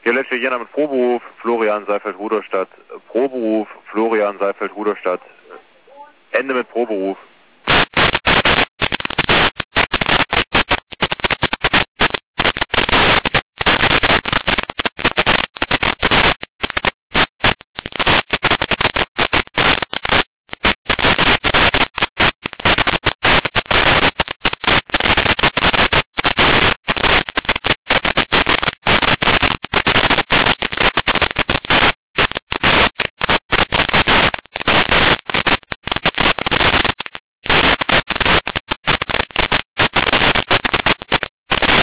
Hier letzte Jena mit Proberuf, Florian Seifeld-Ruderstadt. Proberuf, Florian Seifeld-Ruderstadt. Ende mit Proberuf.